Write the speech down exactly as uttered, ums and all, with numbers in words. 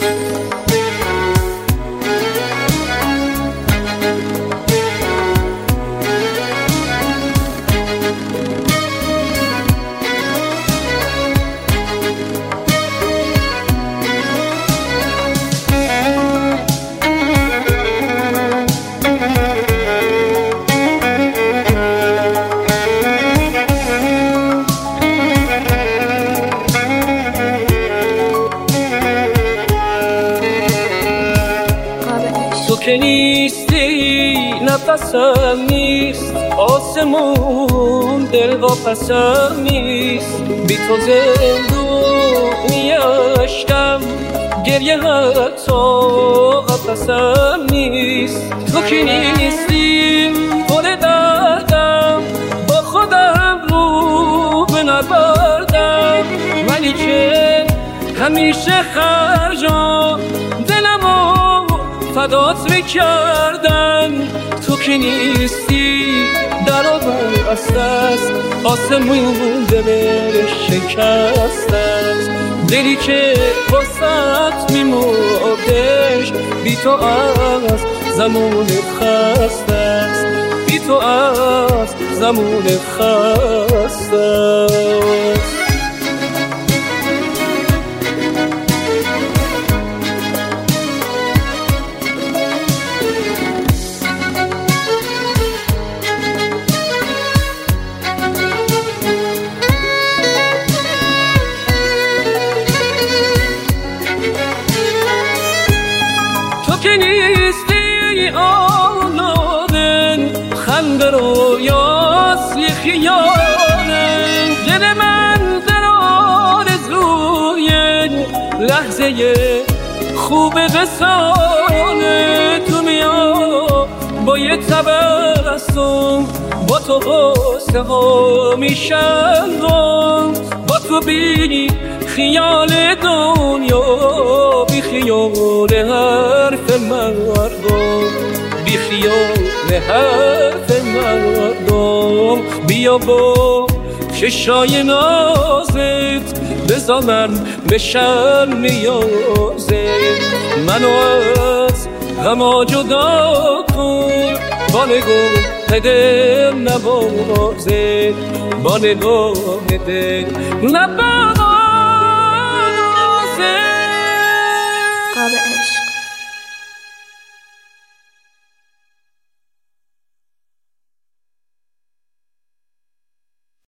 تو که نیستی نفسم نیست، آسمون دل واپسم نیست. بی تو زندونی عشقم، گریه حتی قفسم نیست. تو که نیستی گل دردم، با خودم رو به نبردم، ولی که همیشه خرجام دلمو فدات میکردن. تو که نیستی در آور است، آسمون دلش شکست است. دلی که واسط میمردش، بی تو از زمان خسته است، بی تو از زمان خسته است. که نیستی آنادن، خنده رو یاسی خیانه. دل من در آرزوی لحظه خوب رسانه. تو میا با یه تبسم، با تو غصه ها میشن، با تو بی خیال دنیا، بی خیال حرف مردم، بی خیال حرف مردم. بیا با چشای نازت بذار من بشم نیازت. منو از غما جدا کن، با نگاه دل نوازت، با نگاه دل نوازت. قاب عشق.